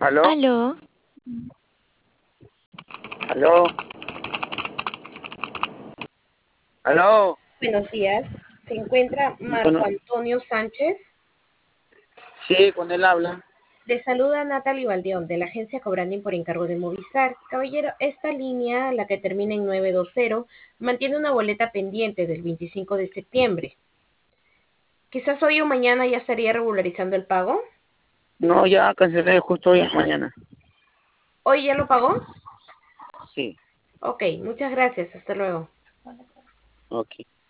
¿Aló? Aló, ¿Aló? ¿Aló? Buenos días. ¿Se encuentra Marco Bueno, Antonio Sánchez? sí, con él habla. Le saluda Natalie Valdeón de la agencia Cobranding por encargo de Movistar. Caballero, esta línea, la que termina en 920, mantiene una boleta pendiente del 25 de septiembre. Quizás hoy o mañana ya estaría regularizando el pago. No, ya cancelé justo hoy mañana. ¿Hoy ya lo pagó? Sí, Ok, muchas gracias. Hasta luego. ok.